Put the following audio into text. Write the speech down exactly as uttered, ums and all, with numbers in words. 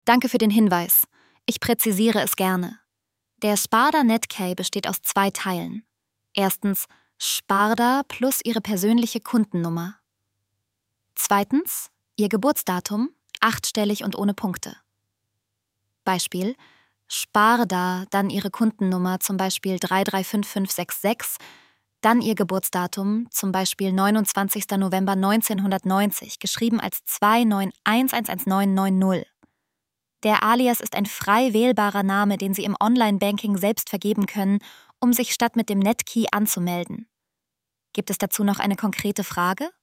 Danke für den Hinweis. Ich präzisiere es gerne. Der Sparda Netkey besteht aus zwei Teilen. Erstens Sparda plus Ihre persönliche Kundennummer. Zweitens Ihr Geburtsdatum, achtstellig und ohne Punkte. Beispiel: Sparda, dann Ihre Kundennummer, zum Beispiel drei drei fünf fünf sechs sechs, dann Ihr Geburtsdatum, zum Beispiel neunundzwanzigster November neunzehnhundertneunzig, geschrieben als zwei neun eins eins eins neun neun null. Der Alias ist ein frei wählbarer Name, den Sie im Online-Banking selbst vergeben können, um sich statt mit dem Netkey anzumelden. Gibt es dazu noch eine konkrete Frage?